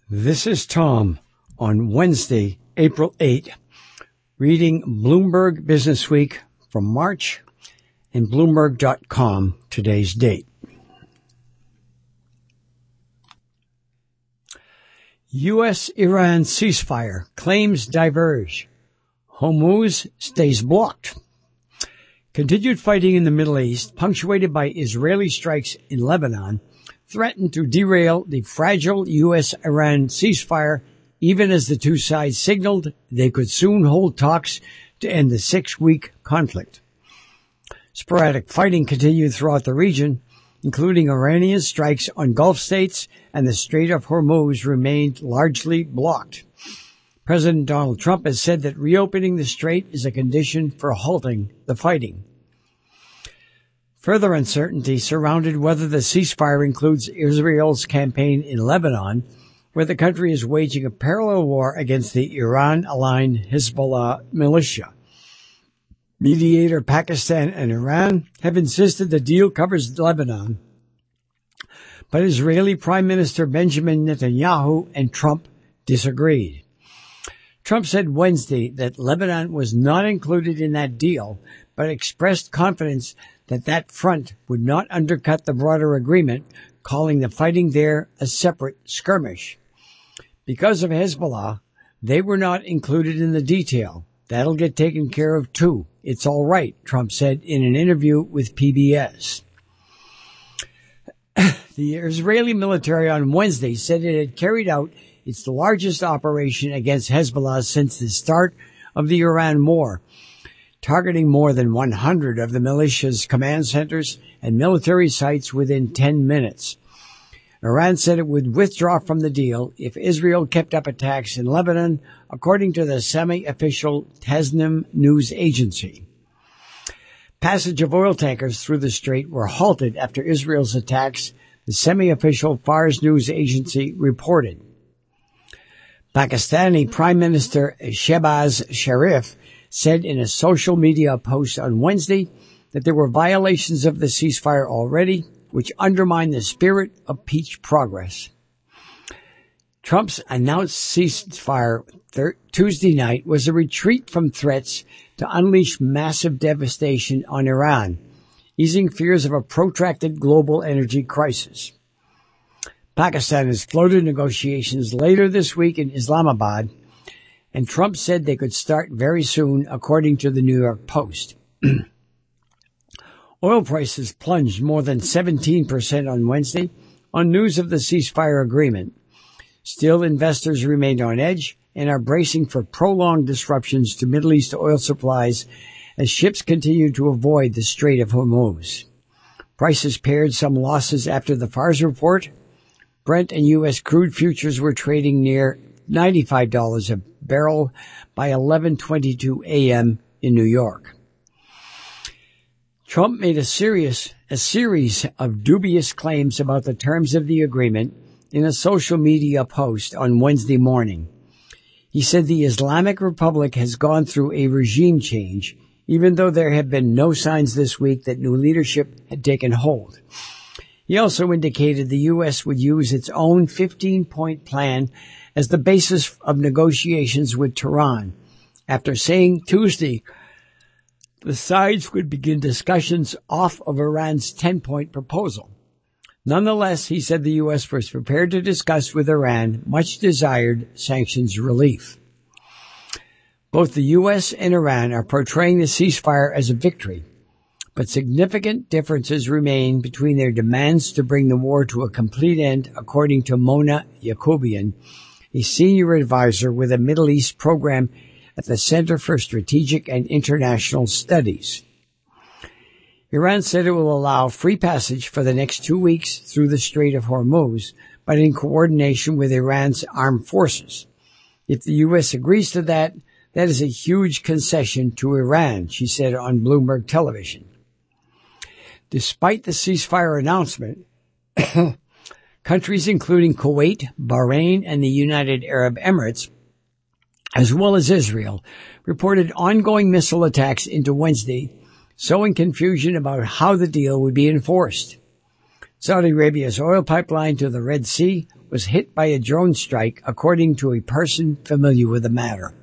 This is Tom on Wednesday, April 8, reading Bloomberg Business Week from March and Bloomberg.com, today's date. U.S.-Iran ceasefire, claims diverge. Hormuz stays blocked. Continued fighting in the Middle East, punctuated by Israeli strikes in Lebanon, threatened to derail the fragile U.S.-Iran ceasefire, even as the two sides signaled they could soon hold talks to end the 6-week conflict. Sporadic fighting continued throughout the region, including Iranian strikes on Gulf states, and the Strait of Hormuz remained largely blocked. President Donald Trump has said that reopening the strait is a condition for halting the fighting. Further uncertainty surrounded whether the ceasefire includes Israel's campaign in Lebanon, where the country is waging a parallel war against the Iran-aligned Hezbollah militia. Mediator Pakistan and Iran have insisted the deal covers Lebanon, but Israeli Prime Minister Benjamin Netanyahu and Trump disagreed. Trump said Wednesday that Lebanon was not included in that deal, but expressed confidence that that front would not undercut the broader agreement, calling the fighting there a separate skirmish. Because of Hezbollah, they were not included in the detail. That'll get taken care of too. It's all right, Trump said in an interview with PBS. The Israeli military on Wednesday said it had carried out its largest operation against Hezbollah since the start of the Iran war, targeting more than 100 of the militia's command centers and military sites within 10 minutes. Iran said it would withdraw from the deal if Israel kept up attacks in Lebanon, according to the semi-official Tasnim news agency. Passage of oil tankers through the strait were halted after Israel's attacks, the semi-official Fars news agency reported. Pakistani Prime Minister Shehbaz Sharif said in a social media post on Wednesday that there were violations of the ceasefire already, which undermine the spirit of peace progress. Trump's announced ceasefire Tuesday night was a retreat from threats to unleash massive devastation on Iran, easing fears of a protracted global energy crisis. Pakistan has floated negotiations later this week in Islamabad, and Trump said they could start very soon, according to the New York Post. Oil prices plunged more than 17% on Wednesday on news of the ceasefire agreement. Still, investors remained on edge and are bracing for prolonged disruptions to Middle East oil supplies as ships continue to avoid the Strait of Hormuz. Prices pared some losses after the Fars report. Brent and U.S. crude futures were trading near $95 a barrel by 11:22 a.m. in New York. Trump made a series of dubious claims about the terms of the agreement in a social media post on Wednesday morning. He said the Islamic Republic has gone through a regime change, even though there have been no signs this week that new leadership had taken hold. He also indicated the U.S. would use its own 15-point plan as the basis of negotiations with Tehran, after saying Tuesday the sides would begin discussions off of Iran's 10-point proposal. Nonetheless, he said the U.S. was prepared to discuss with Iran much-desired sanctions relief. Both the U.S. and Iran are portraying the ceasefire as a victory, but significant differences remain between their demands to bring the war to a complete end, according to Mona Yacoubian, a senior advisor with a Middle East program at the Center for Strategic and International Studies. Iran said it will allow free passage for the next 2 weeks through the Strait of Hormuz, but in coordination with Iran's armed forces. If the U.S. agrees to that, that is a huge concession to Iran, she said on Bloomberg television. Despite the ceasefire announcement, countries including Kuwait, Bahrain, and the United Arab Emirates, as well as Israel, reported ongoing missile attacks into Wednesday, sowing confusion about how the deal would be enforced. Saudi Arabia's oil pipeline to the Red Sea was hit by a drone strike, according to a person familiar with the matter.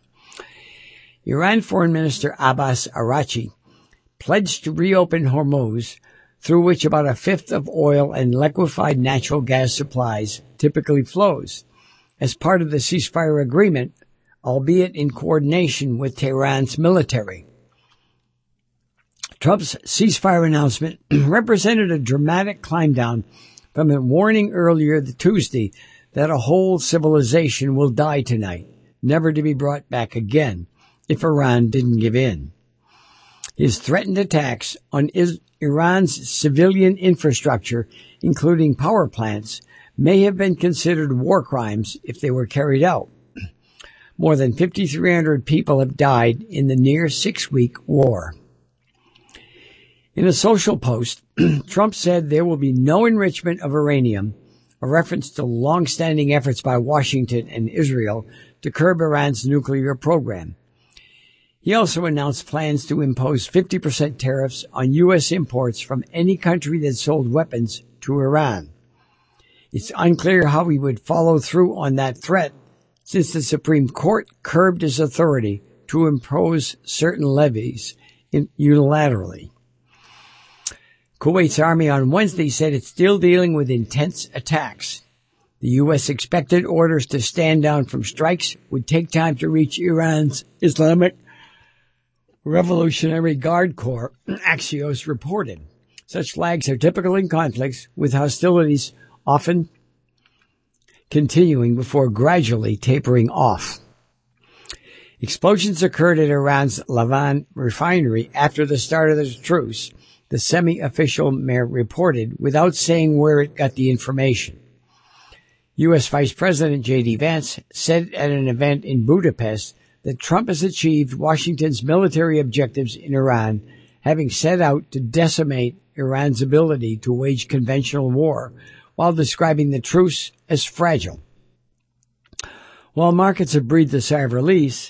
Iran Foreign Minister Abbas Araghchi pledged to reopen Hormuz, through which about a fifth of oil and liquefied natural gas supplies typically flows, as part of the ceasefire agreement, albeit in coordination with Tehran's military. Trump's ceasefire announcement represented a dramatic climb down from a warning earlier Tuesday that a whole civilization will die tonight, never to be brought back again if Iran didn't give in. His threatened attacks on Iran's civilian infrastructure, including power plants, may have been considered war crimes if they were carried out. More than 5,300 people have died in the near 6-week war. In a social post, Trump said there will be no enrichment of uranium, a reference to long-standing efforts by Washington and Israel to curb Iran's nuclear program. He also announced plans to impose 50% tariffs on U.S. imports from any country that sold weapons to Iran. It's unclear how he would follow through on that threat, since the Supreme Court curbed his authority to impose certain levies unilaterally. Kuwait's army on Wednesday said it's still dealing with intense attacks. The U.S. expected orders to stand down from strikes would take time to reach Iran's Islamic Revolutionary Guard Corps, Axios reported. Such lags are typical in conflicts, with hostilities often continuing before gradually tapering off. Explosions occurred at Iran's Lavan refinery after the start of the truce, the semi-official mayor reported, without saying where it got the information. U.S. Vice President J.D. Vance said at an event in Budapest that Trump has achieved Washington's military objectives in Iran, having set out to decimate Iran's ability to wage conventional war, while describing the truce as fragile. While markets have breathed a sigh of relief,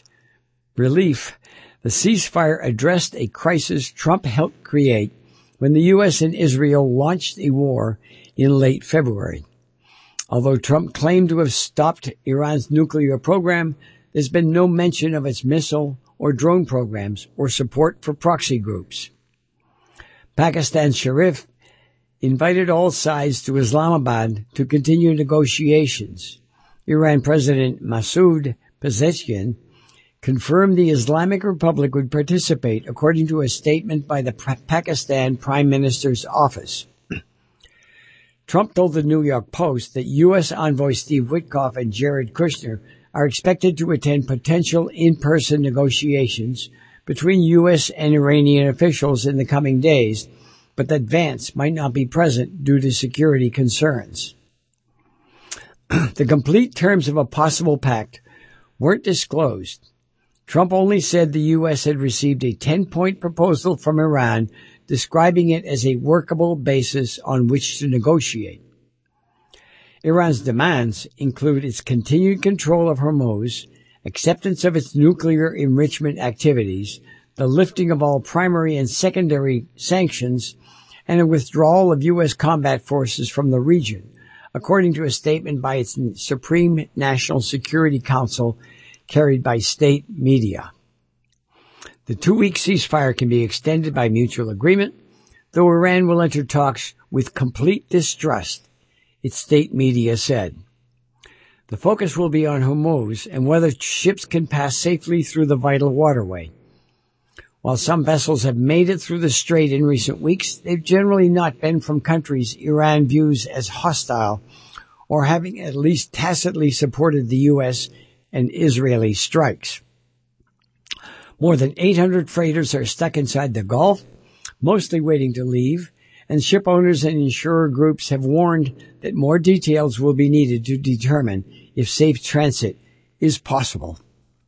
the ceasefire addressed a crisis Trump helped create when the U.S. and Israel launched a war in late February. Although Trump claimed to have stopped Iran's nuclear program, there's been no mention of its missile or drone programs or support for proxy groups. Pakistan's Sharif invited all sides to Islamabad to continue negotiations. Iran President Masoud Pezeshkian confirmed the Islamic Republic would participate, according to a statement by the Pakistan Prime Minister's office. Trump told the New York Post that U.S. envoy Steve Witkoff and Jared Kushner are expected to attend potential in-person negotiations between U.S. and Iranian officials in the coming days, but that Vance might not be present due to security concerns. The complete terms of a possible pact weren't disclosed. Trump only said the U.S. had received a 10-point proposal from Iran, describing it as a workable basis on which to negotiate. Iran's demands include its continued control of Hormuz, acceptance of its nuclear enrichment activities, the lifting of all primary and secondary sanctions, and a withdrawal of U.S. combat forces from the region, according to a statement by its Supreme National Security Council carried by state media. The 2-week ceasefire can be extended by mutual agreement, though Iran will enter talks with complete distrust, its state media said. The focus will be on Hormuz and whether ships can pass safely through the vital waterway. While some vessels have made it through the strait in recent weeks, they've generally not been from countries Iran views as hostile or having at least tacitly supported the U.S. and Israeli strikes. More than 800 freighters are stuck inside the Gulf, mostly waiting to leave, and ship owners and insurer groups have warned that more details will be needed to determine if safe transit is possible.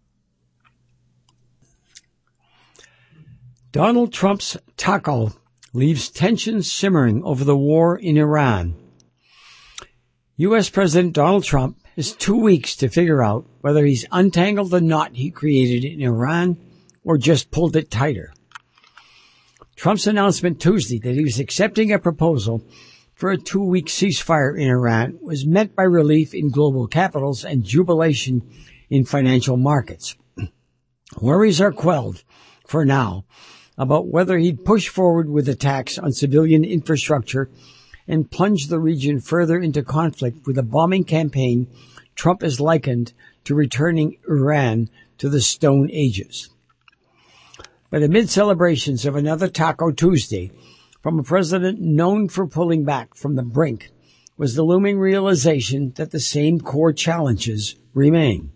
Donald Trump's tackle leaves tensions simmering over the war in Iran. U.S. President Donald Trump has 2 weeks to figure out whether he's untangled the knot he created in Iran or just pulled it tighter. Trump's announcement Tuesday that he was accepting a proposal for a 2-week ceasefire in Iran was met by relief in global capitals and jubilation in financial markets. Worries are quelled, for now, about whether he'd push forward with attacks on civilian infrastructure and plunge the region further into conflict with a bombing campaign Trump has likened to returning Iran to the Stone Ages. But amid celebrations of another Taco Tuesday from a president known for pulling back from the brink was the looming realization that the same core challenges remain.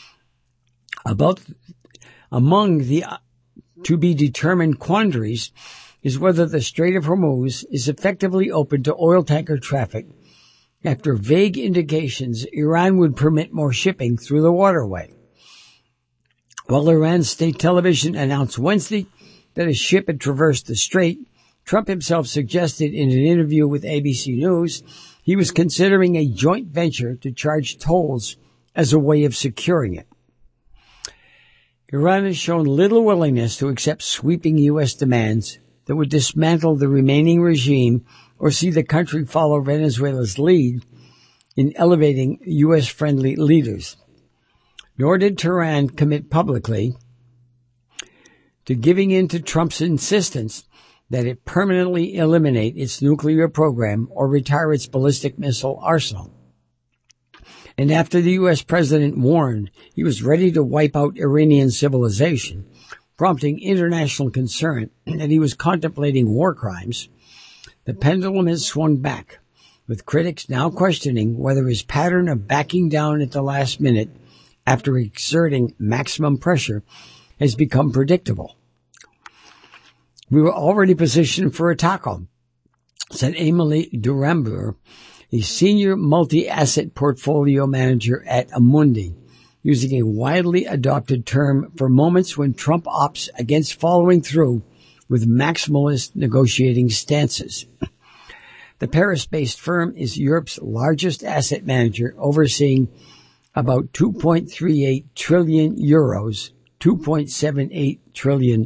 Among the to-be-determined quandaries is whether the Strait of Hormuz is effectively open to oil tanker traffic after vague indications Iran would permit more shipping through the waterway. While Iran's state television announced Wednesday that a ship had traversed the strait, Trump himself suggested in an interview with ABC News he was considering a joint venture to charge tolls as a way of securing it. Iran has shown little willingness to accept sweeping U.S. demands that would dismantle the remaining regime or see the country follow Venezuela's lead in elevating U.S.-friendly leaders. Nor did Tehran commit publicly to giving in to Trump's insistence that it permanently eliminate its nuclear program or retire its ballistic missile arsenal. And after the U.S. president warned he was ready to wipe out Iranian civilization, prompting international concern that he was contemplating war crimes, the pendulum has swung back, with critics now questioning whether his pattern of backing down at the last minute after exerting maximum pressure has become predictable. We were already positioned for a tackle, said Emily Durambur, a senior multi-asset portfolio manager at Amundi, using a widely adopted term for moments when Trump opts against following through with maximalist negotiating stances. The Paris-based firm is Europe's largest asset manager, overseeing about 2.38 trillion euros, $2.78 trillion.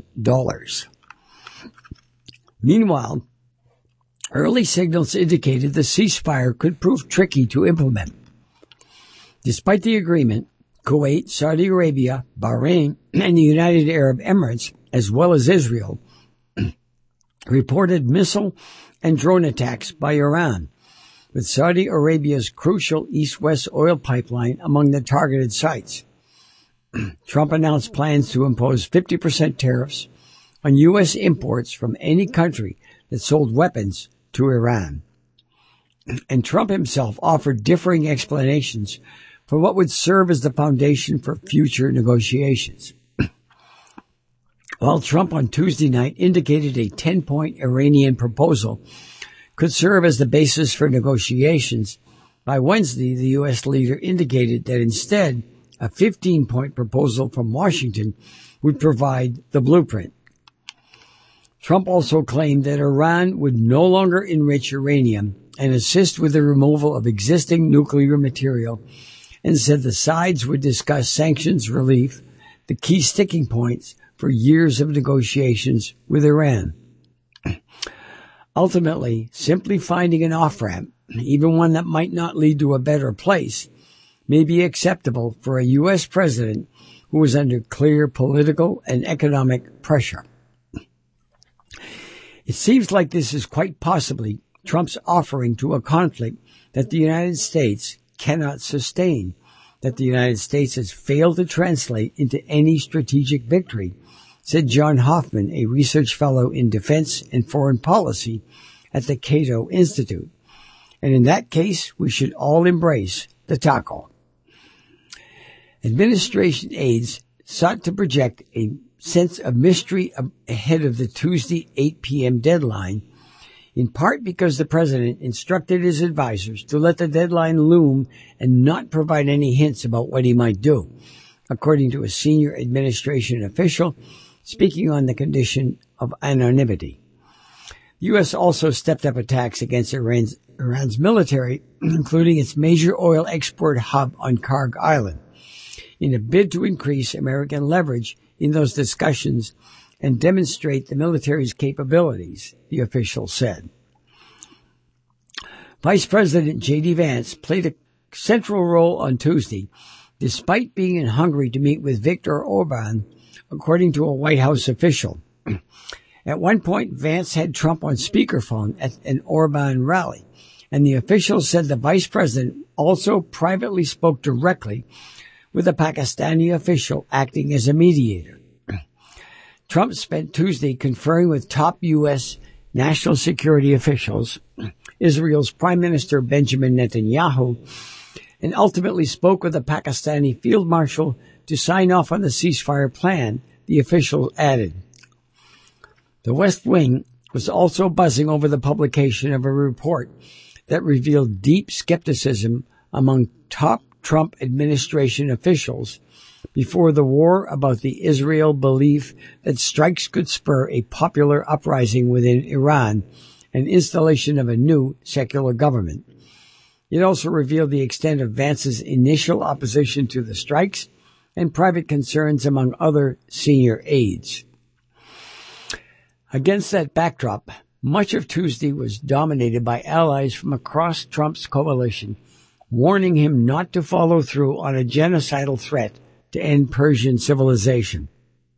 Meanwhile, early signals indicated the ceasefire could prove tricky to implement. Despite the agreement, Kuwait, Saudi Arabia, Bahrain, and the United Arab Emirates, as well as Israel, reported missile and drone attacks by Iran, with Saudi Arabia's crucial east-west oil pipeline among the targeted sites. Trump announced plans to impose 50% tariffs on U.S. imports from any country that sold weapons to Iran. And Trump himself offered differing explanations for what would serve as the foundation for future negotiations. While Trump on Tuesday night indicated a 10-point Iranian proposal could serve as the basis for negotiations, by Wednesday the U.S. leader indicated that instead a 15-point proposal from Washington would provide the blueprint. Trump also claimed that Iran would no longer enrich uranium and assist with the removal of existing nuclear material, and said the sides would discuss sanctions relief, the key sticking points for years of negotiations with Iran. Ultimately, simply finding an off-ramp, even one that might not lead to a better place, may be acceptable for a U.S. president who is under clear political and economic pressure. It seems like this is quite possibly Trump's offering to a conflict that the United States cannot sustain, that the United States has failed to translate into any strategic victory, said John Hoffman, a research fellow in defense and foreign policy at the Cato Institute. And in that case, we should all embrace the taco. Administration aides sought to project a sense of mystery ahead of the Tuesday 8 p.m. deadline, in part because the president instructed his advisors to let the deadline loom and not provide any hints about what he might do, according to a senior administration official speaking on the condition of anonymity. The U.S. also stepped up attacks against Iran's military, including its major oil export hub on Karg Island, in a bid to increase American leverage in those discussions and demonstrate the military's capabilities, the official said. Vice President J.D. Vance played a central role on Tuesday, despite being in Hungary to meet with Viktor Orban, according to a White House official. At one point, Vance had Trump on speakerphone at an Orban rally, and the official said the vice president also privately spoke directly with a Pakistani official acting as a mediator. Trump spent Tuesday conferring with top U.S. national security officials, Israel's Prime Minister Benjamin Netanyahu, and ultimately spoke with a Pakistani field marshal to sign off on the ceasefire plan, the official added. The West Wing was also buzzing over the publication of a report that revealed deep skepticism among top Trump administration officials before the war about the Israel belief that strikes could spur a popular uprising within Iran and installation of a new secular government. It also revealed the extent of Vance's initial opposition to the strikes and private concerns among other senior aides. Against that backdrop, much of Tuesday was dominated by allies from across Trump's coalition, warning him not to follow through on a genocidal threat to end Persian civilization.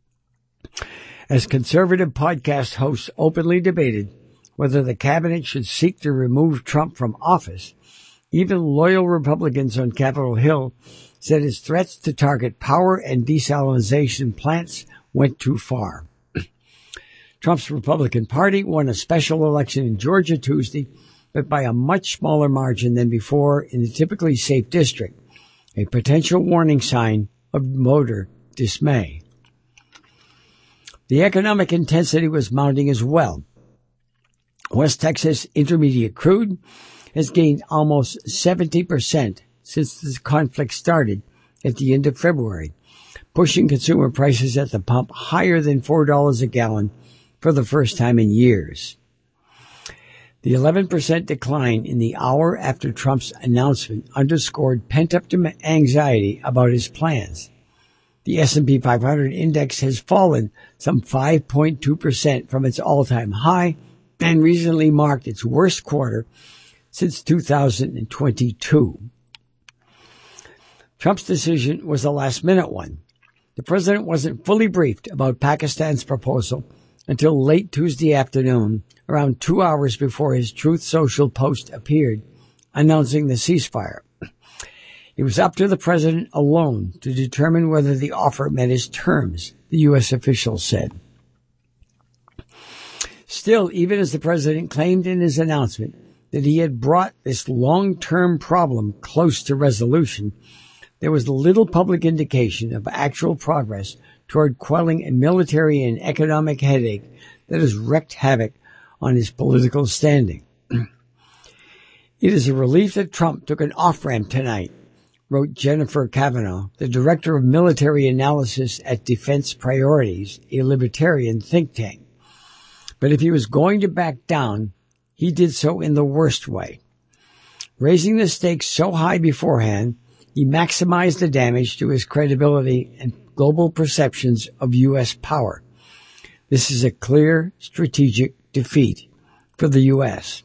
As conservative podcast hosts openly debated whether the cabinet should seek to remove Trump from office, even loyal Republicans on Capitol Hill said his threats to target power and desalinization plants went too far. Trump's Republican Party won a special election in Georgia Tuesday, but by a much smaller margin than before in the typically safe district, a potential warning sign of voter dismay. The economic intensity was mounting as well. West Texas Intermediate crude has gained almost 70% since the conflict started at the end of February, pushing consumer prices at the pump higher than $4 a gallon for the first time in years. The 11% decline in the hour after Trump's announcement underscored pent-up anxiety about his plans. The S&P 500 index has fallen some 5.2% from its all-time high and recently marked its worst quarter since 2022. Trump's decision was a last-minute one. The president wasn't fully briefed about Pakistan's proposal until late Tuesday afternoon, around 2 hours before his Truth Social post appeared, announcing the ceasefire. It was up to the president alone to determine whether the offer met his terms, the U.S. official said. Still, even as the president claimed in his announcement that he had brought this long-term problem close to resolution, there was little public indication of actual progress toward quelling a military and economic headache that has wreaked havoc on his political standing. It is a relief that Trump took an off-ramp tonight, wrote Jennifer Kavanaugh, the director of military analysis at Defense Priorities, a libertarian think tank. But if he was going to back down, he did so in the worst way. Raising the stakes so high beforehand, he maximized the damage to his credibility and global perceptions of U.S. power. This is a clear strategic defeat for the U.S.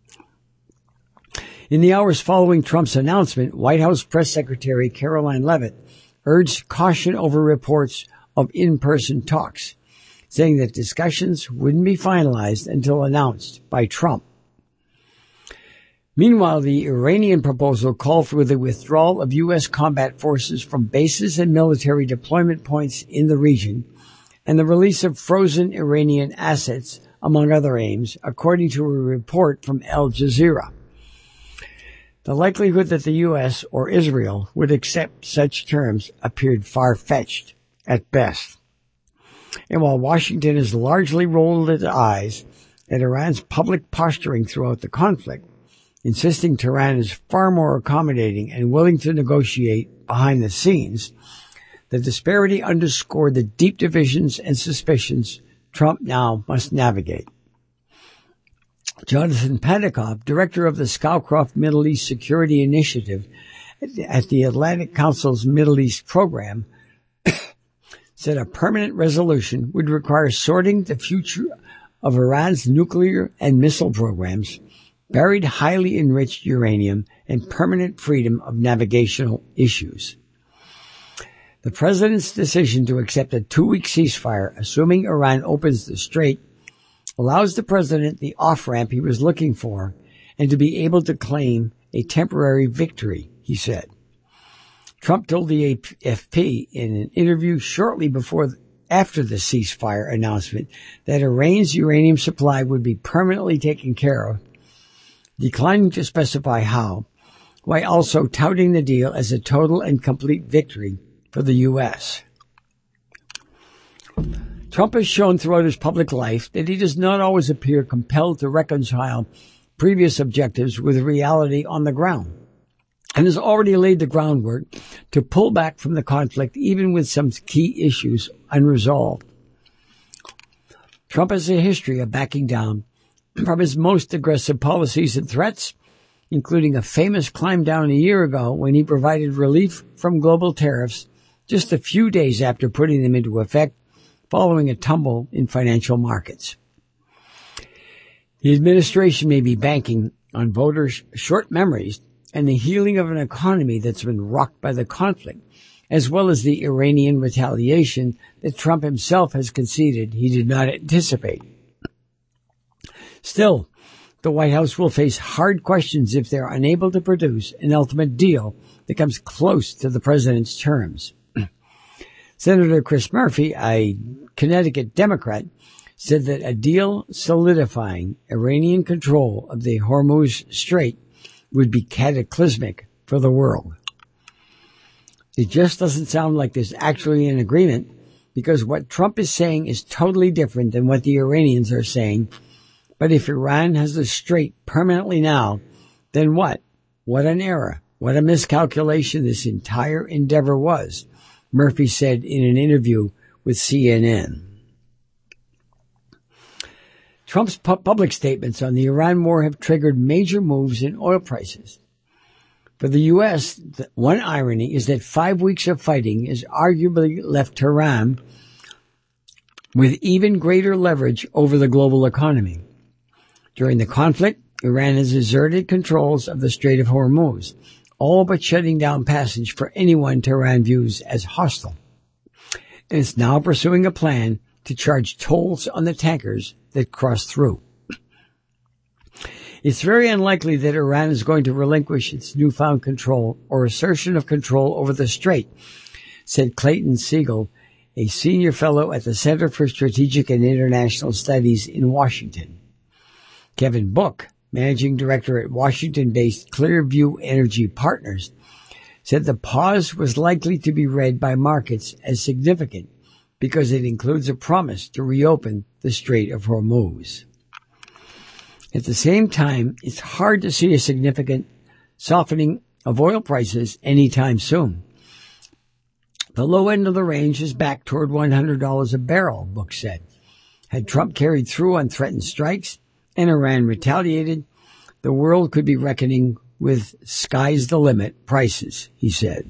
In the hours following Trump's announcement, White House Press Secretary Caroline Leavitt urged caution over reports of in-person talks, saying that discussions wouldn't be finalized until announced by Trump. Meanwhile, the Iranian proposal called for the withdrawal of U.S. combat forces from bases and military deployment points in the region and the release of frozen Iranian assets, among other aims, according to a report from Al Jazeera. The likelihood that the U.S. or Israel would accept such terms appeared far-fetched at best. And while Washington has largely rolled its eyes at Iran's public posturing throughout the conflict, insisting Tehran is far more accommodating and willing to negotiate behind the scenes, the disparity underscored the deep divisions and suspicions Trump now must navigate. Jonathan Panikoff, director of the Scowcroft Middle East Security Initiative at the Atlantic Council's Middle East program, said a permanent resolution would require sorting the future of Iran's nuclear and missile programs, buried highly enriched uranium, and permanent freedom of navigational issues. The president's decision to accept a 2-week ceasefire, assuming Iran opens the strait, allows the president the off-ramp he was looking for and to be able to claim a temporary victory, he said. Trump told the AFP in an interview shortly after the ceasefire announcement that Iran's uranium supply would be permanently taken care of, declining to specify how, while also touting the deal as a total and complete victory for the U.S. Trump has shown throughout his public life that he does not always appear compelled to reconcile previous objectives with reality on the ground, and has already laid the groundwork to pull back from the conflict even with some key issues unresolved. Trump has a history of backing down from his most aggressive policies and threats, including a famous climb down a year ago when he provided relief from global tariffs just a few days after putting them into effect following a tumble in financial markets. The administration may be banking on voters' short memories and the healing of an economy that's been rocked by the conflict, as well as the Iranian retaliation that Trump himself has conceded he did not anticipate. Still, the White House will face hard questions if they're unable to produce an ultimate deal that comes close to the president's terms. Senator Chris Murphy, a Connecticut Democrat, said that a deal solidifying Iranian control of the Hormuz Strait would be cataclysmic for the world. It just doesn't sound like there's actually an agreement, because what Trump is saying is totally different than what the Iranians are saying. But if Iran has the strait permanently now, then what? What an error. What a miscalculation this entire endeavor was, Murphy said in an interview with CNN. Trump's public statements on the Iran war have triggered major moves in oil prices. For the U.S., one irony is that 5 weeks of fighting has arguably left Tehran with even greater leverage over the global economy. During the conflict, Iran has exerted controls of the Strait of Hormuz, all but shutting down passage for anyone Tehran views as hostile. And it's now pursuing a plan to charge tolls on the tankers that cross through. It's very unlikely that Iran is going to relinquish its newfound control or assertion of control over the strait, said Clayton Siegel, a senior fellow at the Center for Strategic and International Studies in Washington. Kevin Book, managing director at Washington-based Clearview Energy Partners, said the pause was likely to be read by markets as significant because it includes a promise to reopen the Strait of Hormuz. At the same time, it's hard to see a significant softening of oil prices anytime soon. The low end of the range is back toward $100 a barrel, Book said. Had Trump carried through on threatened strikes and Iran retaliated, the world could be reckoning with sky's the limit prices, he said.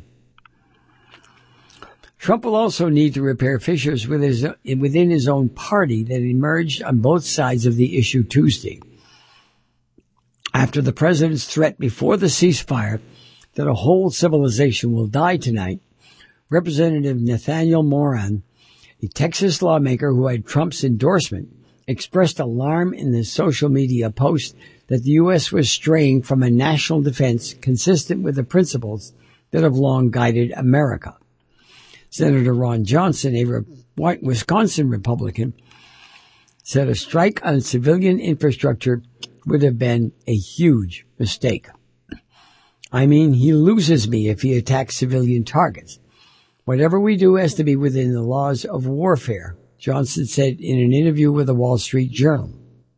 Trump will also need to repair fissures within his own party that emerged on both sides of the issue Tuesday. After the president's threat before the ceasefire that a whole civilization will die tonight, Representative Nathaniel Moran, a Texas lawmaker who had Trump's endorsement, expressed alarm in the social media post that the U.S. was straying from a national defense consistent with the principles that have long guided America. Senator Ron Johnson, a Wisconsin Republican, said a strike on civilian infrastructure would have been a huge mistake. I mean, he loses me if he attacks civilian targets. Whatever we do has to be within the laws of warfare, Johnson said in an interview with the Wall Street Journal.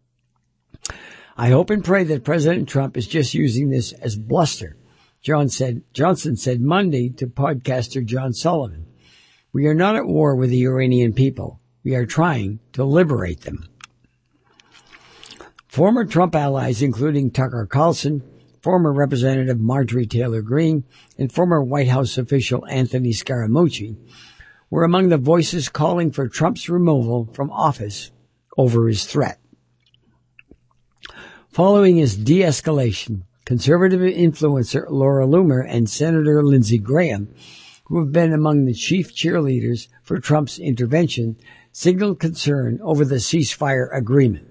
I hope and pray that President Trump is just using this as bluster, Johnson said Monday to podcaster John Sullivan. We are not at war with the Iranian people. We are trying to liberate them. Former Trump allies, including Tucker Carlson, former Representative Marjorie Taylor Greene, and former White House official Anthony Scaramucci, were among the voices calling for Trump's removal from office over his threat. Following his de-escalation, conservative influencer Laura Loomer and Senator Lindsey Graham, who have been among the chief cheerleaders for Trump's intervention, signaled concern over the ceasefire agreement.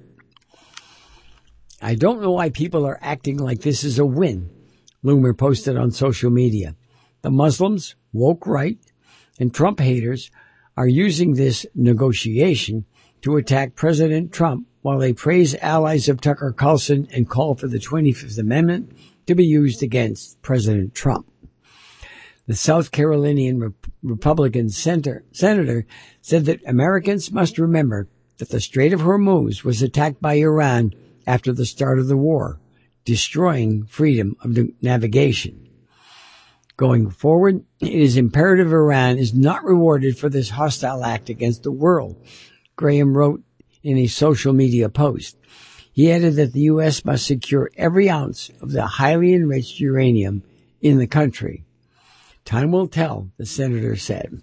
"I don't know why people are acting like this is a win," Loomer posted on social media. "The Muslims, woke right, and Trump haters are using this negotiation to attack President Trump while they praise allies of Tucker Carlson and call for the 25th Amendment to be used against President Trump." The South Carolinian Republican senator said that Americans must remember that the Strait of Hormuz was attacked by Iran after the start of the war, destroying freedom of navigation. Going forward, it is imperative Iran is not rewarded for this hostile act against the world, Graham wrote in a social media post. He added that the U.S. must secure every ounce of the highly enriched uranium in the country. "Time will tell," the senator said.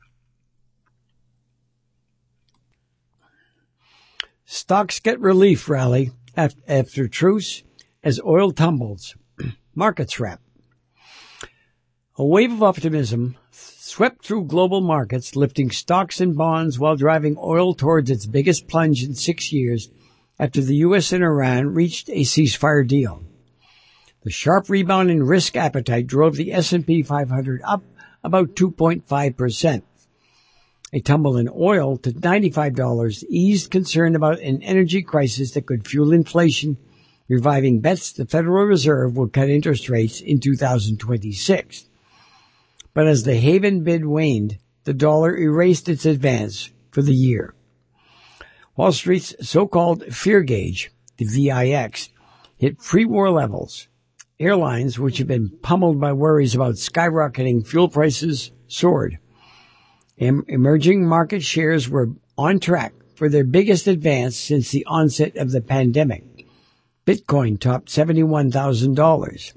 Stocks get relief rally after truce as oil tumbles. Markets wrap. A wave of optimism swept through global markets, lifting stocks and bonds while driving oil towards its biggest plunge in 6 years after the U.S. and Iran reached a ceasefire deal. The sharp rebound in risk appetite drove the S&P 500 up about 2.5%. A tumble in oil to $95 eased concern about an energy crisis that could fuel inflation, reviving bets the Federal Reserve will cut interest rates in 2026. But as the haven bid waned, the dollar erased its advance for the year. Wall Street's so-called fear gauge, the VIX, hit pre-war levels. Airlines, which have been pummeled by worries about skyrocketing fuel prices, soared. Emerging market shares were on track for their biggest advance since the onset of the pandemic. Bitcoin topped $71,000.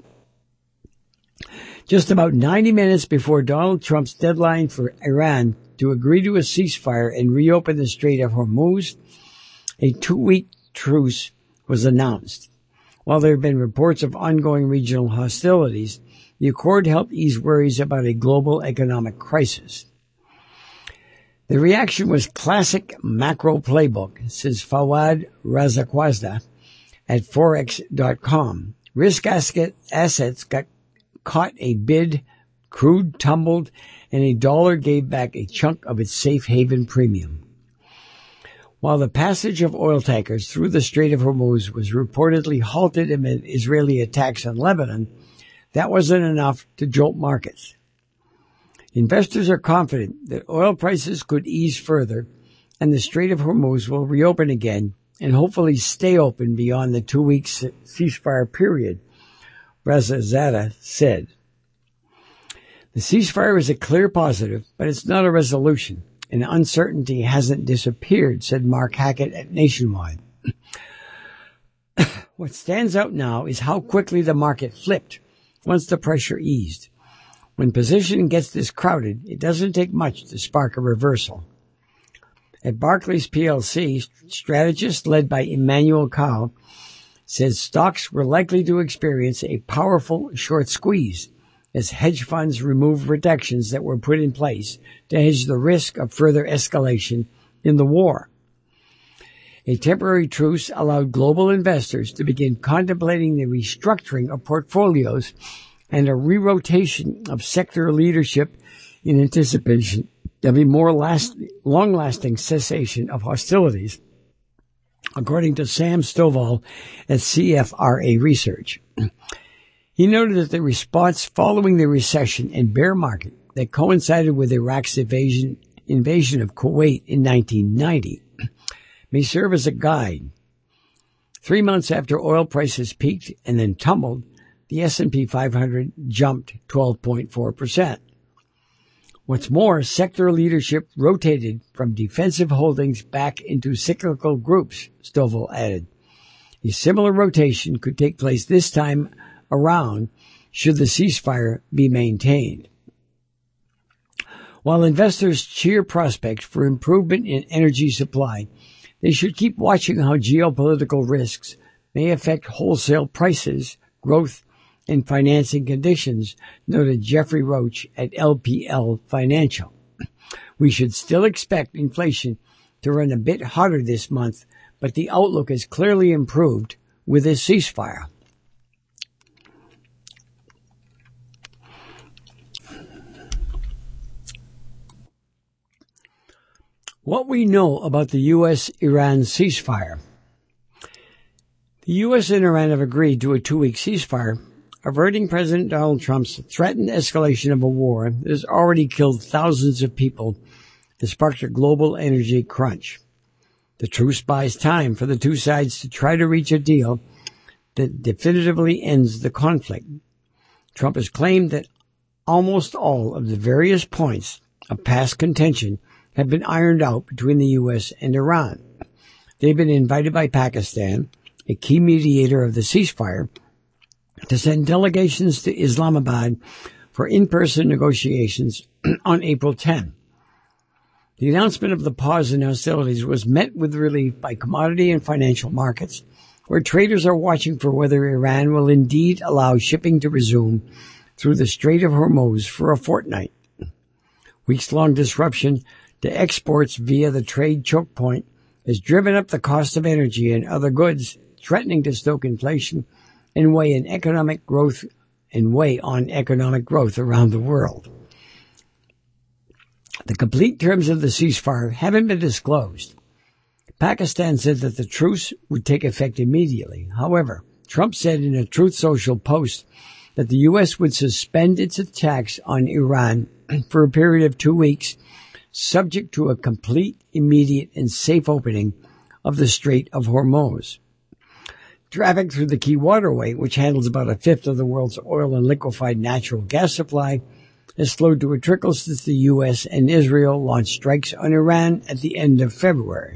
Just about 90 minutes before Donald Trump's deadline for Iran to agree to a ceasefire and reopen the Strait of Hormuz, a 2-week truce was announced. While there have been reports of ongoing regional hostilities, the accord helped ease worries about a global economic crisis. The reaction was classic macro playbook, says Fawad Razaqzada at Forex.com. Risk assets got caught a bid, crude tumbled, and a dollar gave back a chunk of its safe haven premium. While the passage of oil tankers through the Strait of Hormuz was reportedly halted amid Israeli attacks on Lebanon, that wasn't enough to jolt markets. Investors are confident that oil prices could ease further and the Strait of Hormuz will reopen again and hopefully stay open beyond the 2-week ceasefire period, Razaqzada said. The ceasefire is a clear positive, but it's not a resolution, and uncertainty hasn't disappeared, said Mark Hackett at Nationwide. What stands out now is how quickly the market flipped once the pressure eased. When position gets this crowded, it doesn't take much to spark a reversal. At Barclays PLC, strategists led by Emmanuel Cao says stocks were likely to experience a powerful short squeeze as hedge funds remove protections that were put in place to hedge the risk of further escalation in the war. A temporary truce allowed global investors to begin contemplating the restructuring of portfolios and a re-rotation of sector leadership in anticipation of a more long-lasting cessation of hostilities, according to Sam Stovall at CFRA Research. He noted that the response following the recession and bear market that coincided with Iraq's invasion of Kuwait in 1990 may serve as a guide. 3 months after oil prices peaked and then tumbled, the S&P 500 jumped 12.4%. What's more, sector leadership rotated from defensive holdings back into cyclical groups, Stovall added. A similar rotation could take place this time around should the ceasefire be maintained. While investors cheer prospects for improvement in energy supply, they should keep watching how geopolitical risks may affect wholesale prices, growth, and financing conditions, noted Jeffrey Roach at LPL Financial. We should still expect inflation to run a bit hotter this month, but the outlook has clearly improved with this ceasefire. What we know about the U.S.-Iran ceasefire. The U.S. and Iran have agreed to a 2-week ceasefire, averting President Donald Trump's threatened escalation of a war that has already killed thousands of people and sparked a global energy crunch. The truce buys time for the two sides to try to reach a deal that definitively ends the conflict. Trump has claimed that almost all of the various points of past contention have been ironed out between the U.S. and Iran. They've been invited by Pakistan, a key mediator of the ceasefire, to send delegations to Islamabad for in-person negotiations on April 10. The announcement of the pause in hostilities was met with relief by commodity and financial markets, where traders are watching for whether Iran will indeed allow shipping to resume through the Strait of Hormuz for a fortnight. Weeks-long disruption to exports via the trade choke point has driven up the cost of energy and other goods, threatening to stoke inflation and weigh on economic growth around the world. The complete terms of the ceasefire haven't been disclosed. Pakistan said that the truce would take effect immediately. However, Trump said in a Truth Social post that the U.S. would suspend its attacks on Iran for a period of 2 weeks, subject to a complete, immediate, and safe opening of the Strait of Hormuz. Traffic through the key waterway, which handles about a fifth of the world's oil and liquefied natural gas supply, has slowed to a trickle since the U.S. and Israel launched strikes on Iran at the end of February.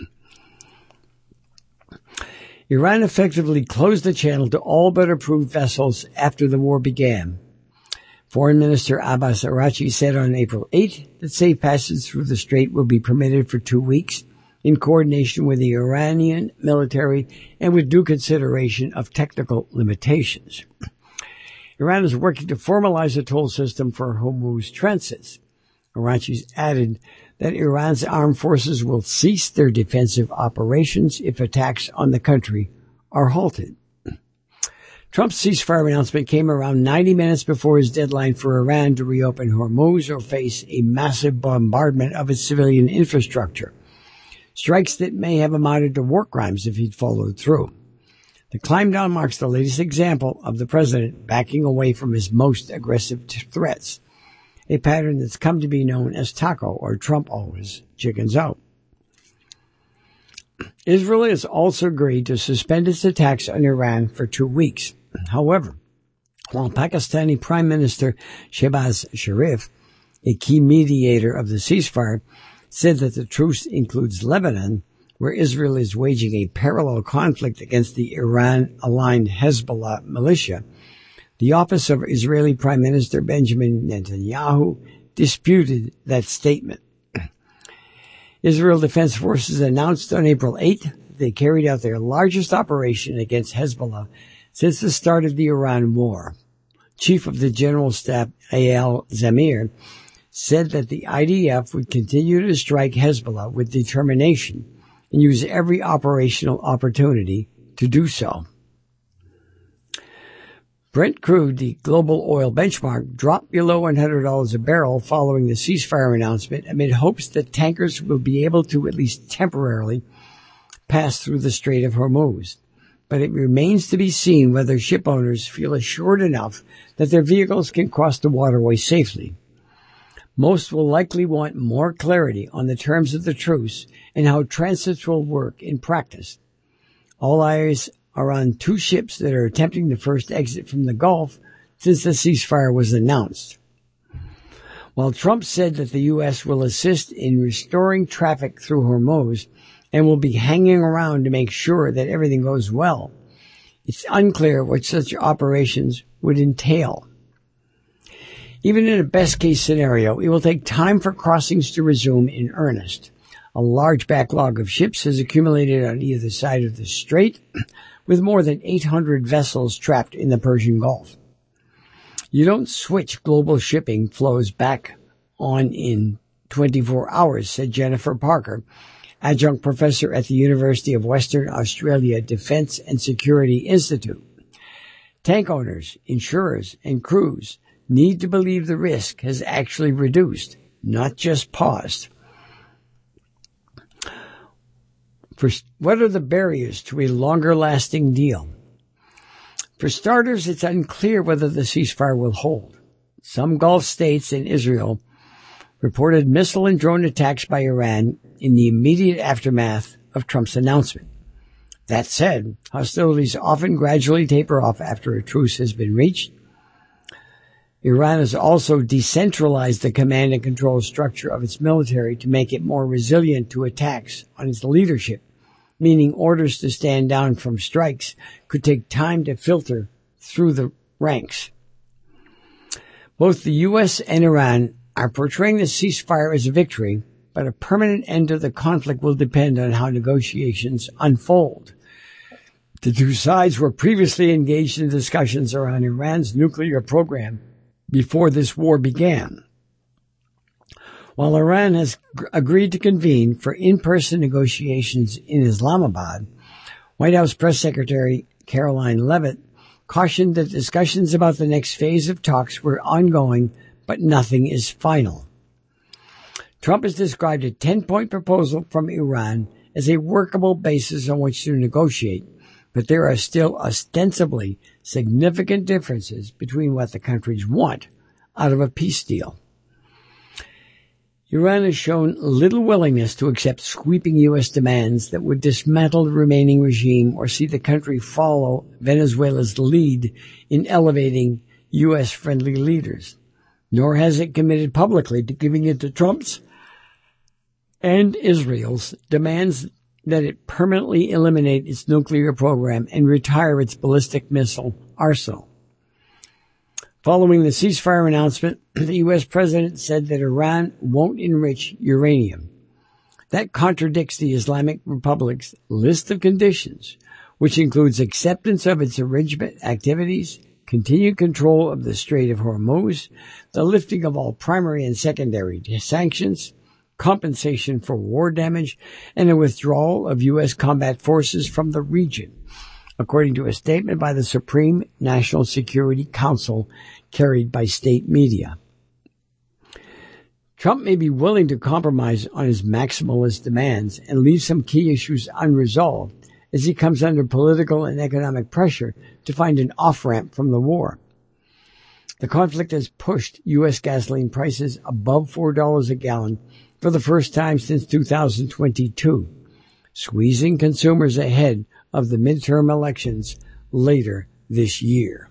Iran effectively closed the channel to all but approved vessels after the war began. Foreign Minister Abbas Araghchi said on April 8 that safe passage through the strait will be permitted for 2 weeks in coordination with the Iranian military and with due consideration of technical limitations. Iran is working to formalize a toll system for Hormuz transits. Araghchi added that Iran's armed forces will cease their defensive operations if attacks on the country are halted. Trump's ceasefire announcement came around 90 minutes before his deadline for Iran to reopen Hormuz or face a massive bombardment of its civilian infrastructure, strikes that may have amounted to war crimes if he'd followed through. The climb down marks the latest example of the president backing away from his most aggressive threats, a pattern that's come to be known as TACO, or Trump always chickens out. Israel has also agreed to suspend its attacks on Iran for 2 weeks. However, while Pakistani Prime Minister Shehbaz Sharif, a key mediator of the ceasefire, said that the truce includes Lebanon, where Israel is waging a parallel conflict against the Iran-aligned Hezbollah militia, the office of Israeli Prime Minister Benjamin Netanyahu disputed that statement. Israel Defense Forces announced on April 8th they carried out their largest operation against Hezbollah since the start of the Iran war. Chief of the General Staff Eyal Zamir said that the IDF would continue to strike Hezbollah with determination and use every operational opportunity to do so. Brent crude, the global oil benchmark, dropped below $100 a barrel following the ceasefire announcement amid hopes that tankers will be able to at least temporarily pass through the Strait of Hormuz. But it remains to be seen whether ship owners feel assured enough that their vehicles can cross the waterway safely. Most will likely want more clarity on the terms of the truce and how transits will work in practice. All eyes are on 2 ships that are attempting the first exit from the Gulf since the ceasefire was announced. While Trump said that the U.S. will assist in restoring traffic through Hormuz and will be hanging around to make sure that everything goes well, it's unclear what such operations would entail. Even in a best-case scenario, it will take time for crossings to resume in earnest. A large backlog of ships has accumulated on either side of the strait, with more than 800 vessels trapped in the Persian Gulf. You don't switch global shipping flows back on in 24 hours, said Jennifer Parker, adjunct professor at the University of Western Australia Defence and Security Institute. Tank owners, insurers, and crews need to believe the risk has actually reduced, not just paused. First, what are the barriers to a longer-lasting deal? For starters, it's unclear whether the ceasefire will hold. Some Gulf states and Israel reported missile and drone attacks by Iran in the immediate aftermath of Trump's announcement. That said, hostilities often gradually taper off after a truce has been reached. Iran has also decentralized the command and control structure of its military to make it more resilient to attacks on its leadership, meaning orders to stand down from strikes could take time to filter through the ranks. Both the U.S. and Iran are portraying the ceasefire as a victory, but a permanent end to the conflict will depend on how negotiations unfold. The two sides were previously engaged in discussions around Iran's nuclear program before this war began. While Iran has agreed to convene for in-person negotiations in Islamabad, White House Press Secretary Caroline Leavitt cautioned that discussions about the next phase of talks were ongoing, but nothing is final. Trump has described a 10-point proposal from Iran as a workable basis on which to negotiate, but there are still ostensibly significant differences between what the countries want out of a peace deal. Iran has shown little willingness to accept sweeping U.S. demands that would dismantle the remaining regime or see the country follow Venezuela's lead in elevating U.S.-friendly leaders. Nor has it committed publicly to giving in to Trump's and Israel's demands that it permanently eliminate its nuclear program and retire its ballistic missile arsenal. Following the ceasefire announcement, the U.S. president said that Iran won't enrich uranium. That contradicts the Islamic Republic's list of conditions, which includes acceptance of its enrichment activities, continued control of the Strait of Hormuz, the lifting of all primary and secondary sanctions, compensation for war damage, and a withdrawal of U.S. combat forces from the region, according to a statement by the Supreme National Security Council carried by state media. Trump may be willing to compromise on his maximalist demands and leave some key issues unresolved as he comes under political and economic pressure to find an off-ramp from the war. The conflict has pushed U.S. gasoline prices above $4 a gallon for the first time since 2022, squeezing consumers ahead of the midterm elections later this year.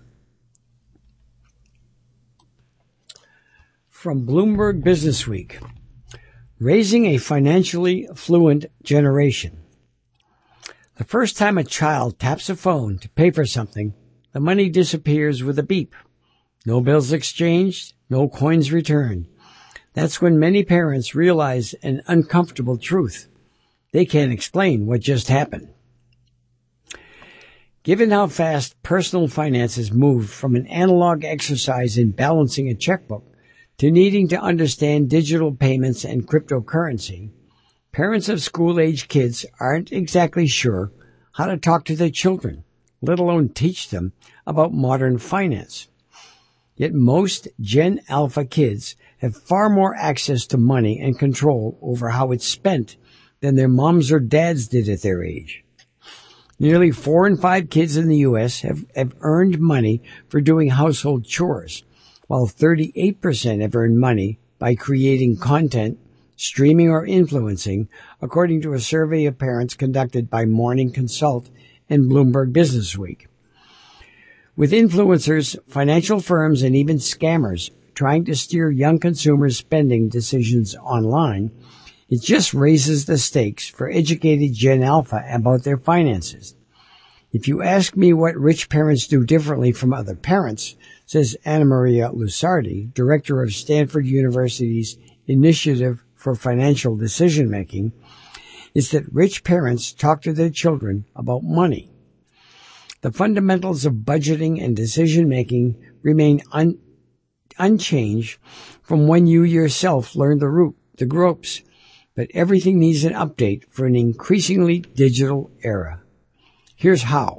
From Bloomberg Businessweek, raising a financially fluent generation. The first time a child taps a phone to pay for something, the money disappears with a beep. No bills exchanged, no coins returned. That's when many parents realize an uncomfortable truth. They can't explain what just happened. Given how fast personal finances moved from an analog exercise in balancing a checkbook to needing to understand digital payments and cryptocurrency, parents of school-age kids aren't exactly sure how to talk to their children, let alone teach them about modern finance. Yet most Gen Alpha kids have far more access to money and control over how it's spent than their moms or dads did at their age. Nearly 4 in 5 kids in the U.S. have earned money for doing household chores, while 38% have earned money by creating content, streaming, or influencing, according to a survey of parents conducted by Morning Consult and Bloomberg Businessweek. With influencers, financial firms, and even scammers trying to steer young consumers' spending decisions online, it just raises the stakes for educated Gen Alpha about their finances. If you ask me what rich parents do differently from other parents, says Anna Maria Lusardi, director of Stanford University's Initiative for Financial Decision-Making, is that rich parents talk to their children about money. The fundamentals of budgeting and decision-making remain unchanged from when you yourself learned the ropes, but everything needs an update for an increasingly digital era. Here's how.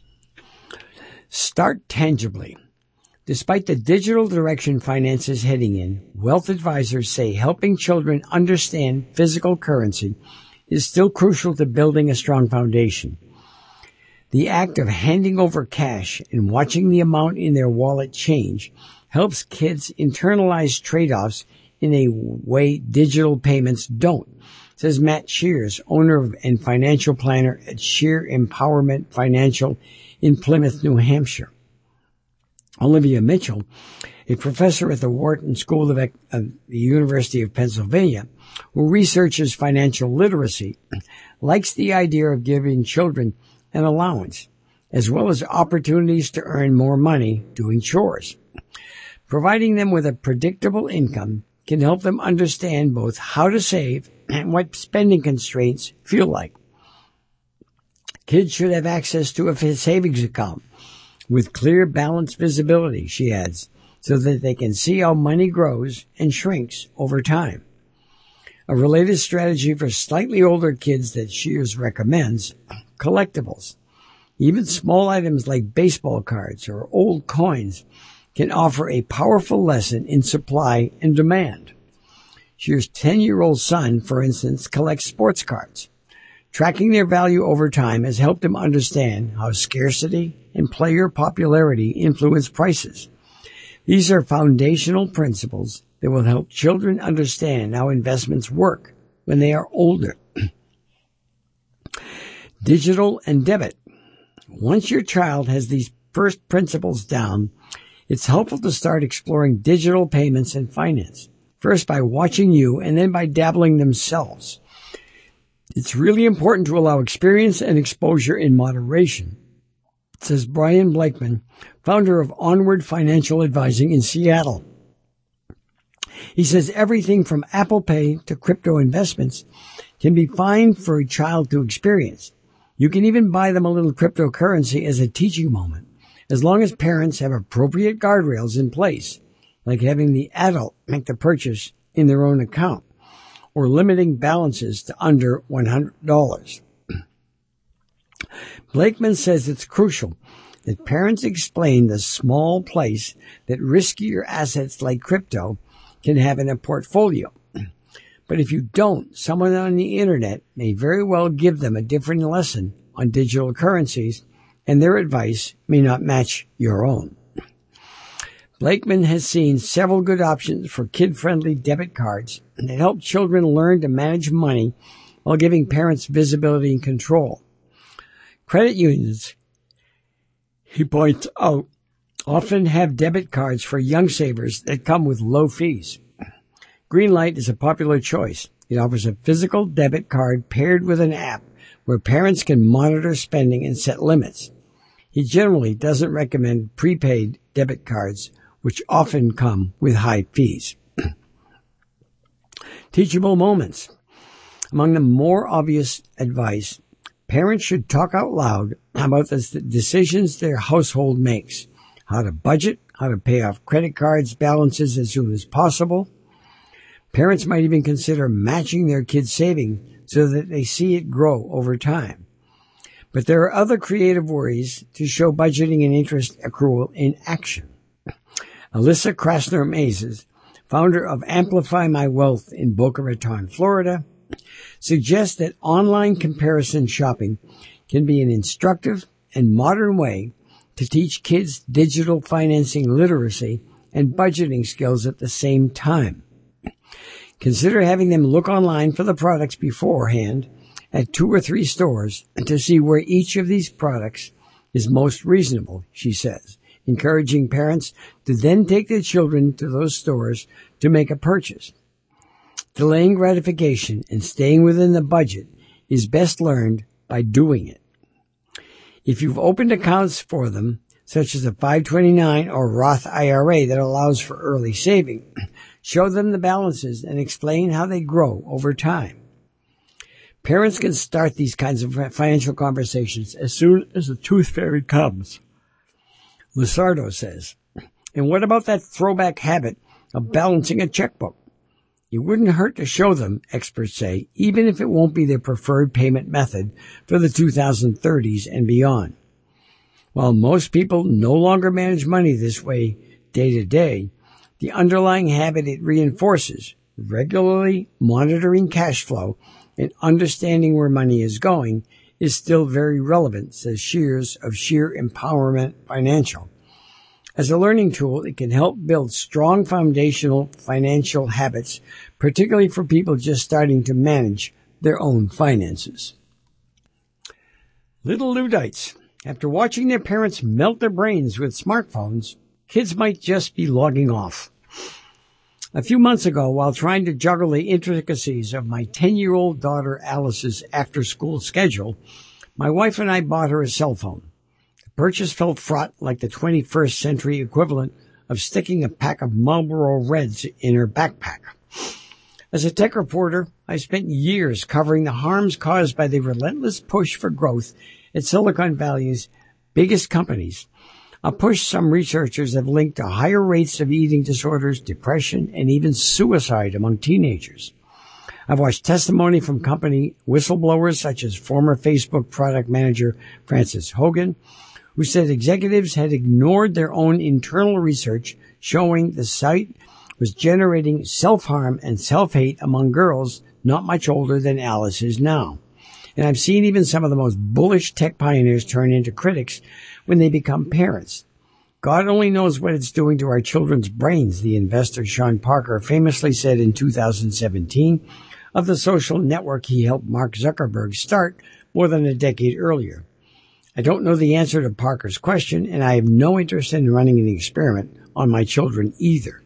Start tangibly. Despite the digital direction finance is heading in, wealth advisors say helping children understand physical currency is still crucial to building a strong foundation. The act of handing over cash and watching the amount in their wallet change helps kids internalize trade-offs in a way digital payments don't, says Matt Shears, owner and financial planner at Shear Empowerment Financial in Plymouth, New Hampshire. Olivia Mitchell, a professor at the Wharton School of the University of Pennsylvania, who researches financial literacy, likes the idea of giving children an allowance, as well as opportunities to earn more money doing chores. Providing them with a predictable income can help them understand both how to save and what spending constraints feel like. Kids should have access to a savings account with clear, balanced visibility, she adds, so that they can see how money grows and shrinks over time. A related strategy for slightly older kids that Shears recommends, collectibles. Even small items like baseball cards or old coins can offer a powerful lesson in supply and demand. Shears' 10-year-old son, for instance, collects sports cards. Tracking their value over time has helped him understand how scarcity and player popularity influence prices. These are foundational principles that will help children understand how investments work when they are older. Digital and debit. Once your child has these first principles down, it's helpful to start exploring digital payments and finance, first by watching you and then by dabbling themselves. It's really important to allow experience and exposure in moderation, says Brian Blakeman, founder of Onward Financial Advising in Seattle. He says everything from Apple Pay to crypto investments can be fine for a child to experience. You can even buy them a little cryptocurrency as a teaching moment, as long as parents have appropriate guardrails in place, like having the adult make the purchase in their own account, or limiting balances to under $100. Blakeman says it's crucial that parents explain the small place that riskier assets like crypto can have in a portfolio. But if you don't, someone on the internet may very well give them a different lesson on digital currencies, and their advice may not match your own. Blakeman has seen several good options for kid-friendly debit cards that help children learn to manage money while giving parents visibility and control. Credit unions, he points out, often have debit cards for young savers that come with low fees. Greenlight is a popular choice. It offers a physical debit card paired with an app where parents can monitor spending and set limits. He generally doesn't recommend prepaid debit cards, which often come with high fees. Teachable moments. Among the more obvious advice, parents should talk out loud about the decisions their household makes, how to budget, how to pay off credit cards balances as soon as possible. Parents might even consider matching their kids' savings so that they see it grow over time. But there are other creative ways to show budgeting and interest accrual in action. Alyssa Krasner-Mazes, founder of Amplify My Wealth in Boca Raton, Florida, suggests that online comparison shopping can be an instructive and modern way to teach kids digital financing literacy and budgeting skills at the same time. Consider having them look online for the products beforehand at 2 or 3 stores to see where each of these products is most reasonable, she says, encouraging parents to then take their children to those stores to make a purchase. Delaying gratification and staying within the budget is best learned by doing it. If you've opened accounts for them, such as a 529 or Roth IRA that allows for early saving, show them the balances and explain how they grow over time. Parents can start these kinds of financial conversations as soon as the tooth fairy comes. Luzardo says, and what about that throwback habit of balancing a checkbook? It wouldn't hurt to show them, experts say, even if it won't be their preferred payment method for the 2030s and beyond. While most people no longer manage money this way day to day, the underlying habit it reinforces, regularly monitoring cash flow and understanding where money is going, is still very relevant, says Shears of Sheer Empowerment Financial. As a learning tool, it can help build strong foundational financial habits, particularly for people just starting to manage their own finances. Little Luddites. After watching their parents melt their brains with smartphones, kids might just be logging off. A few months ago, while trying to juggle the intricacies of my 10-year-old daughter Alice's after-school schedule, my wife and I bought her a cell phone. The purchase felt fraught like the 21st century equivalent of sticking a pack of Marlboro Reds in her backpack. As a tech reporter, I spent years covering the harms caused by the relentless push for growth at Silicon Valley's biggest companies, a push some researchers have linked to higher rates of eating disorders, depression, and even suicide among teenagers. I've watched testimony from company whistleblowers such as former Facebook product manager Frances Hogan, who said executives had ignored their own internal research showing the site was generating self-harm and self-hate among girls not much older than Alice is now. And I've seen even some of the most bullish tech pioneers turn into critics when they become parents. God only knows what it's doing to our children's brains, the investor Sean Parker famously said in 2017 of the social network he helped Mark Zuckerberg start more than a decade earlier. I don't know the answer to Parker's question, and I have no interest in running an experiment on my children either.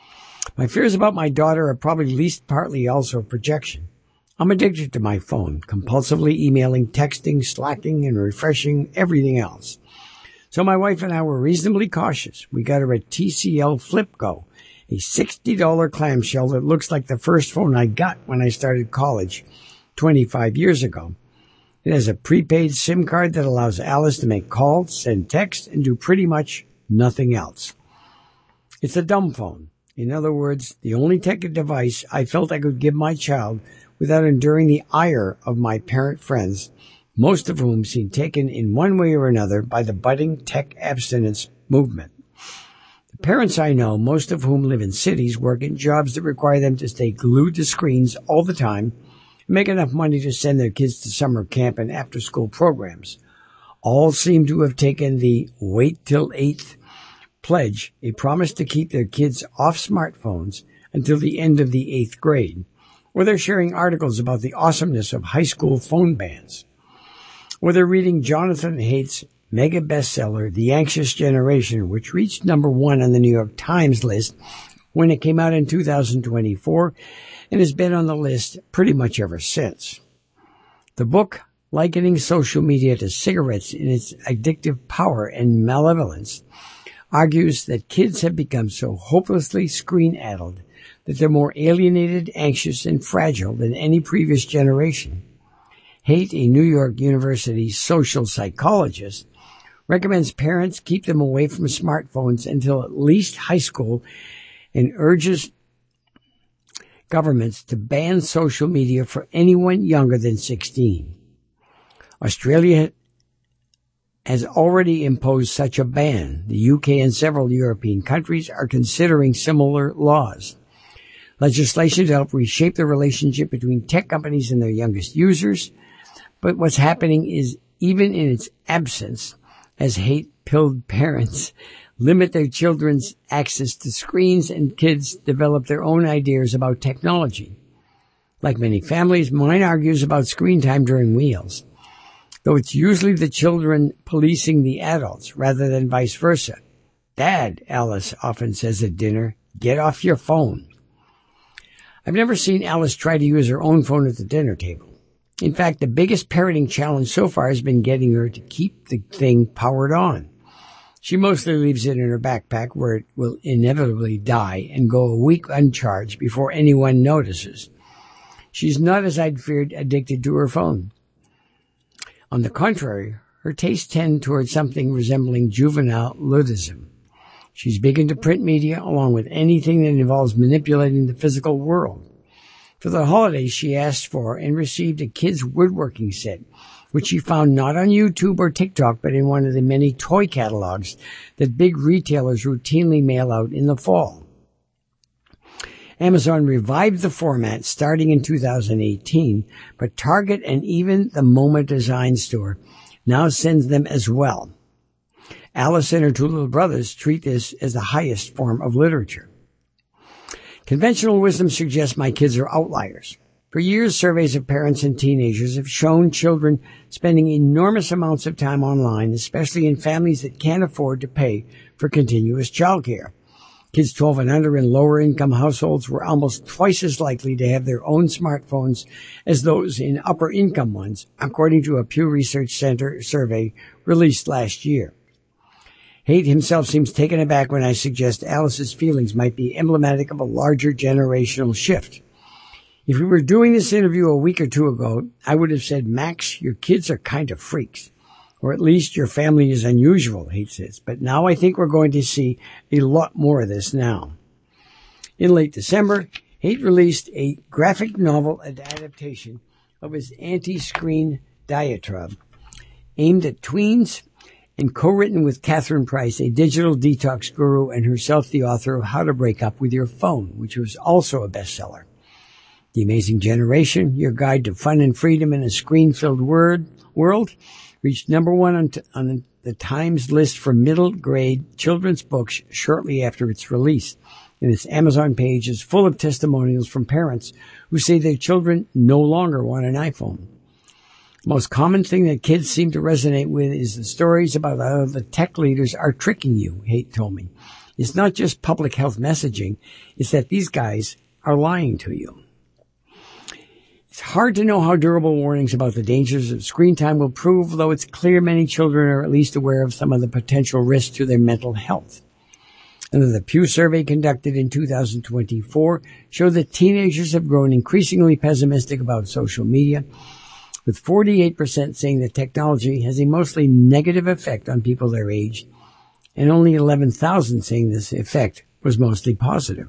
My fears about my daughter are probably at least partly also projection. I'm addicted to my phone, compulsively emailing, texting, slacking, and refreshing everything else. So my wife and I were reasonably cautious. We got her a TCL Flip Go, a $60 clamshell that looks like the first phone I got when I started college 25 years ago. It has a prepaid SIM card that allows Alice to make calls, send texts, and do pretty much nothing else. It's a dumb phone. In other words, the only tech device I felt I could give my child without enduring the ire of my parent friends, most of whom seem taken in one way or another by the budding tech abstinence movement. The parents I know, most of whom live in cities, work in jobs that require them to stay glued to screens all the time and make enough money to send their kids to summer camp and after-school programs. All seem to have taken the wait till 8th pledge, a promise to keep their kids off smartphones until the end of the 8th grade. Or they're sharing articles about the awesomeness of high school phone bans. Or they're reading Jonathan Haidt's mega bestseller, The Anxious Generation, which reached number 1 on the New York Times list when it came out in 2024 and has been on the list pretty much ever since. The book, likening social media to cigarettes in its addictive power and malevolence, argues that kids have become so hopelessly screen-addled that they're more alienated, anxious, and fragile than any previous generation. Haidt, a New York University social psychologist, recommends parents keep them away from smartphones until at least high school and urges governments to ban social media for anyone younger than 16. Australia has already imposed such a ban. The UK and several European countries are considering similar laws. Legislation to help reshape the relationship between tech companies and their youngest users. But what's happening is, even in its absence, as hate-pilled parents limit their children's access to screens and kids develop their own ideas about technology. Like many families, mine argues about screen time during meals, though it's usually the children policing the adults rather than vice versa. Dad, Alice often says at dinner, get off your phone. I've never seen Alice try to use her own phone at the dinner table. In fact, the biggest parenting challenge so far has been getting her to keep the thing powered on. She mostly leaves it in her backpack where it will inevitably die and go a week uncharged before anyone notices. She's not, as I'd feared, addicted to her phone. On the contrary, her tastes tend towards something resembling juvenile ludism. She's big into print media, along with anything that involves manipulating the physical world. For the holidays, she asked for and received a kid's woodworking set, which she found not on YouTube or TikTok, but in one of the many toy catalogs that big retailers routinely mail out in the fall. Amazon revived the format starting in 2018, but Target and even the MoMA Design Store now sends them as well. Alice and her two little brothers treat this as the highest form of literature. Conventional wisdom suggests my kids are outliers. For years, surveys of parents and teenagers have shown children spending enormous amounts of time online, especially in families that can't afford to pay for continuous childcare. Kids 12 and under in lower-income households were almost twice as likely to have their own smartphones as those in upper-income ones, according to a Pew Research Center survey released last year. Haight himself seems taken aback when I suggest Alice's feelings might be emblematic of a larger generational shift. If we were doing this interview a week or two ago, I would have said, Max, your kids are kind of freaks. Or at least your family is unusual, Haight says. But now I think we're going to see a lot more of this now. In late December, Haight released a graphic novel adaptation of his anti-screen diatribe aimed at tweens and co-written with Catherine Price, a digital detox guru and herself the author of How to Break Up with Your Phone, which was also a bestseller. The Amazing Generation, Your Guide to Fun and Freedom in a Screen-Filled World, reached number one on the Times list for middle-grade children's books shortly after its release. And its Amazon page is full of testimonials from parents who say their children no longer want an iPhone. The most common thing that kids seem to resonate with is the stories about how the tech leaders are tricking you, Haight told me. It's not just public health messaging, it's that these guys are lying to you. It's hard to know how durable warnings about the dangers of screen time will prove, though it's clear many children are at least aware of some of the potential risks to their mental health. Another Pew survey conducted in 2024 showed that teenagers have grown increasingly pessimistic about social media, with 48% saying that technology has a mostly negative effect on people their age, and only 11,000 saying this effect was mostly positive.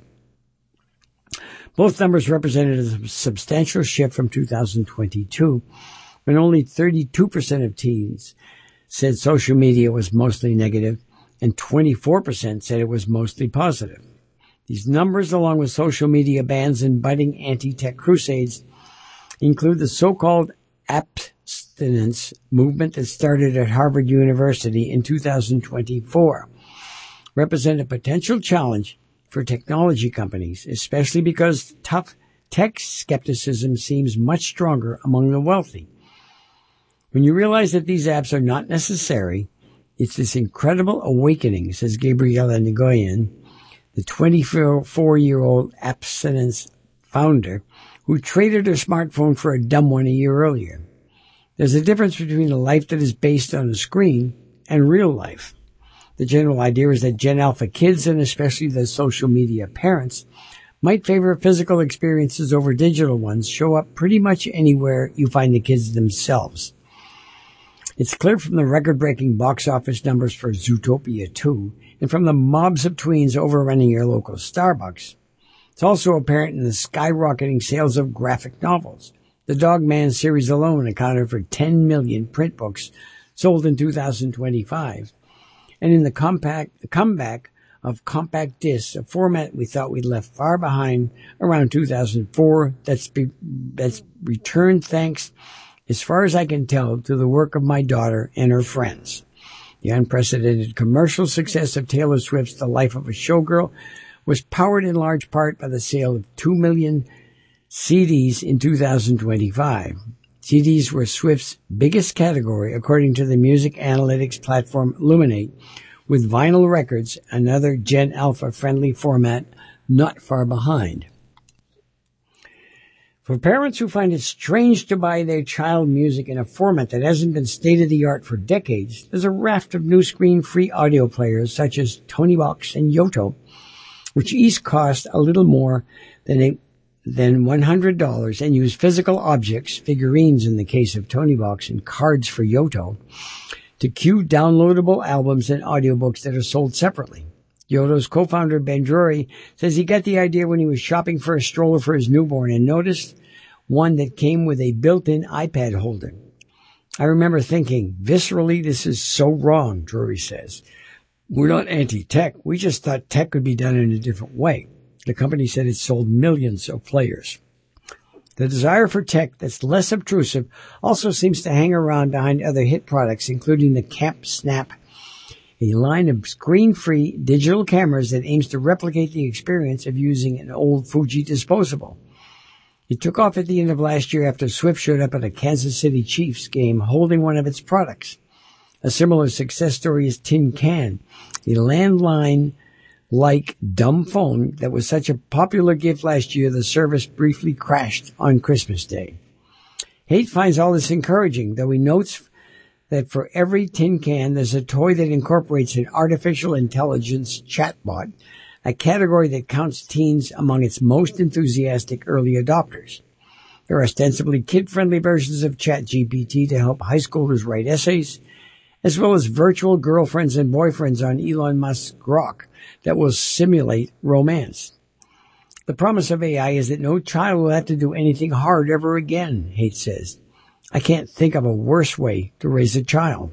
Both numbers represented a substantial shift from 2022, when only 32% of teens said social media was mostly negative, and 24% said it was mostly positive. These numbers, along with social media bans and budding anti-tech crusades, include the so-called abstinence movement that started at Harvard University in 2024, represent a potential challenge for technology companies, especially because tough tech skepticism seems much stronger among the wealthy. When you realize that these apps are not necessary, it's this incredible awakening, says Gabriela Nguyen, the 24-year-old abstinence founder, who traded her smartphone for a dumb one a year earlier. There's a difference between a life that is based on a screen and real life. The general idea is that Gen Alpha kids, and especially the social media parents, might favor physical experiences over digital ones, show up pretty much anywhere you find the kids themselves. It's clear from the record-breaking box office numbers for Zootopia 2 and from the mobs of tweens overrunning your local Starbucks. It's also apparent in the skyrocketing sales of graphic novels. The Dog Man series alone accounted for 10 million print books sold in 2025. And in the comeback of compact discs, a format we thought we'd left far behind around 2004, that's returned thanks, as far as I can tell, to the work of my daughter and her friends. The unprecedented commercial success of Taylor Swift's The Life of a Showgirl was powered in large part by the sale of 2 million CDs in 2025. CDs were Swift's biggest category, according to the music analytics platform Luminate, with vinyl records, another Gen Alpha-friendly format, not far behind. For parents who find it strange to buy their child music in a format that hasn't been state-of-the-art for decades, there's a raft of new screen-free audio players such as Tonybox and Yoto, which each cost a little more than than $100 and use physical objects, figurines in the case of Tonybox and cards for Yoto, to cue downloadable albums and audiobooks that are sold separately. Yoto's co-founder Ben Drury says he got the idea when he was shopping for a stroller for his newborn and noticed one that came with a built-in iPad holder. I remember thinking, viscerally, this is so wrong, Drury says. We're not anti-tech. We just thought tech could be done in a different way. The company said it sold millions of players. The desire for tech that's less obtrusive also seems to hang around behind other hit products, including the Camp Snap, a line of screen-free digital cameras that aims to replicate the experience of using an old Fuji disposable. It took off at the end of last year after Swift showed up at a Kansas City Chiefs game holding one of its products. A similar success story is Tin Can, a landline-like dumb phone that was such a popular gift last year the service briefly crashed on Christmas Day. Haight finds all this encouraging, though he notes that for every tin can there's a toy that incorporates an artificial intelligence chatbot, a category that counts teens among its most enthusiastic early adopters. There are ostensibly kid-friendly versions of ChatGPT to help high schoolers write essays, as well as virtual girlfriends and boyfriends on Elon Musk's Grok that will simulate romance. The promise of AI is that no child will have to do anything hard ever again, Haight says. I can't think of a worse way to raise a child.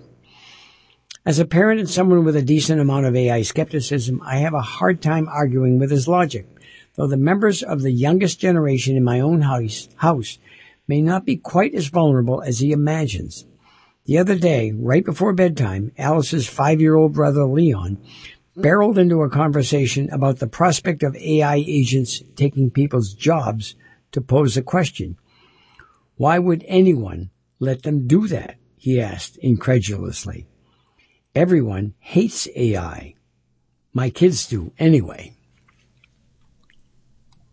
As a parent and someone with a decent amount of AI skepticism, I have a hard time arguing with his logic, though the members of the youngest generation in my own house may not be quite as vulnerable as he imagines. The other day, right before bedtime, Alice's 5-year-old brother Leon barreled into a conversation about the prospect of AI agents taking people's jobs to pose a question. Why would anyone let them do that? He asked incredulously. Everyone hates AI. My kids do anyway.